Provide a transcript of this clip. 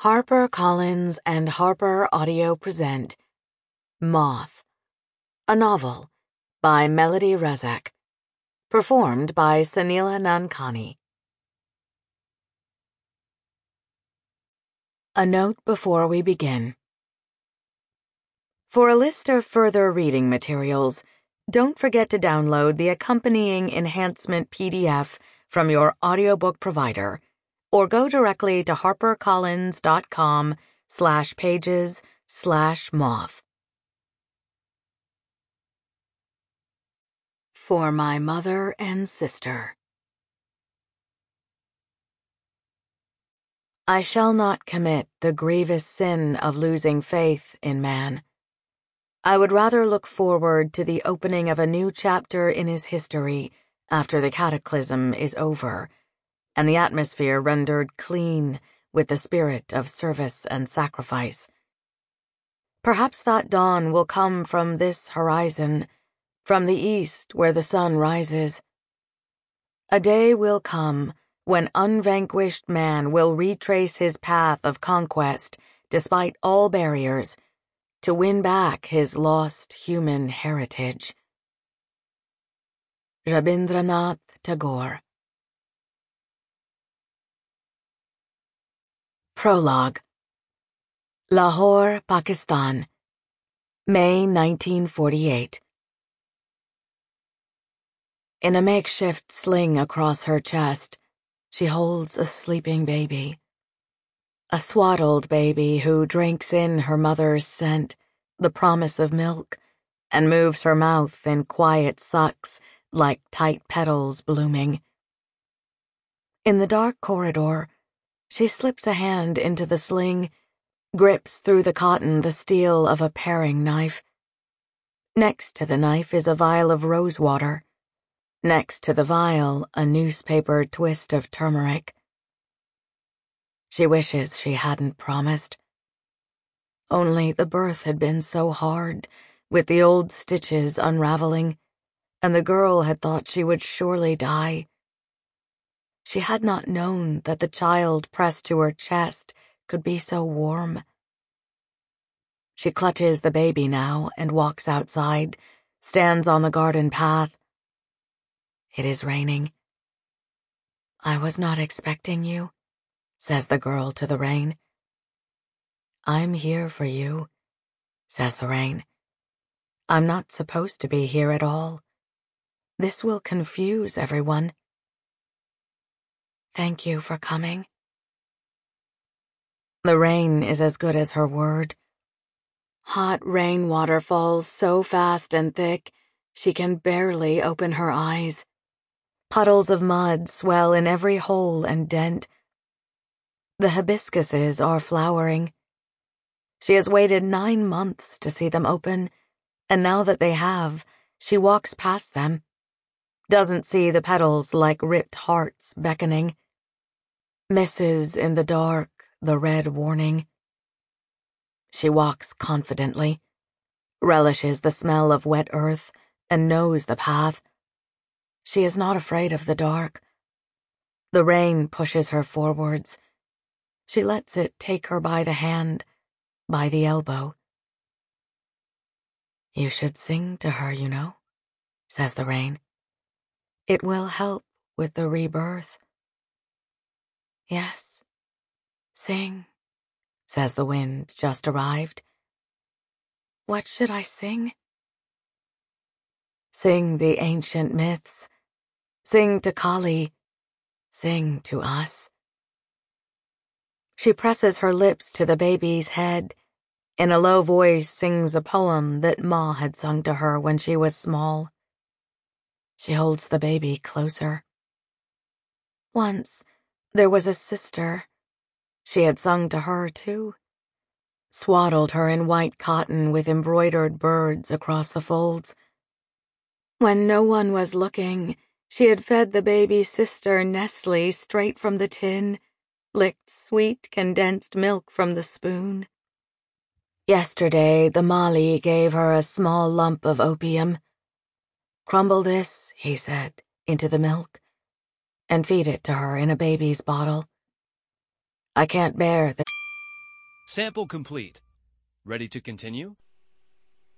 HarperCollins and Harper Audio present Moth, a novel by Melody Rezek, performed by Sanila Nankani. A note before we begin. For a list of further reading materials, don't forget to download the accompanying enhancement PDF from your audiobook provider, or go directly to harpercollins.com/pages/moth. For my mother and sister. I shall not commit the grievous sin of losing faith in man. I would rather look forward to the opening of a new chapter in his history after the cataclysm is over, and the atmosphere rendered clean with the spirit of service and sacrifice. Perhaps that dawn will come from this horizon, from the east where the sun rises. A day will come when unvanquished man will retrace his path of conquest despite all barriers, to win back his lost human heritage. Rabindranath Tagore. Prologue. Lahore, Pakistan, May 1948. In a makeshift sling across her chest, she holds a sleeping baby. A swaddled baby who drinks in her mother's scent, the promise of milk, and moves her mouth in quiet sucks like tight petals blooming. In the dark corridor, she slips a hand into the sling, grips through the cotton the steel of a paring knife. Next to the knife is a vial of rose water. Next to the vial, a newspaper twist of turmeric. She wishes she hadn't promised. Only the birth had been so hard, with the old stitches unraveling, and the girl had thought she would surely die. She had not known that the child pressed to her chest could be so warm. She clutches the baby now and walks outside, stands on the garden path. It is raining. I was not expecting you, says the girl to the rain. I'm here for you, says the rain. I'm not supposed to be here at all. This will confuse everyone. Thank you for coming. The rain is as good as her word. Hot rainwater falls so fast and thick, she can barely open her eyes. Puddles of mud swell in every hole and dent. The hibiscuses are flowering. She has waited 9 months to see them open, and now that they have, she walks past them, doesn't see the petals like ripped hearts beckoning, misses in the dark the red warning. She walks confidently, relishes the smell of wet earth, and knows the path. She is not afraid of the dark. The rain pushes her forwards. She lets it take her by the hand, by the elbow. You should sing to her, you know, says the rain. It will help with the rebirth. Yes, sing, says the wind just arrived. What should I sing? Sing the ancient myths. Sing to Kali. Sing to us. She presses her lips to the baby's head. In a low voice sings a poem that Ma had sung to her when she was small. She holds the baby closer. Once, there was a sister. She had sung to her, too. Swaddled her in white cotton with embroidered birds across the folds. When no one was looking, she had fed the baby sister Nestle straight from the tin, licked sweet condensed milk from the spoon. Yesterday, the Mali gave her a small lump of opium. Crumble this, he said, into the milk, and feed it to her in a baby's bottle. I can't bear that. Sample complete. Ready to continue?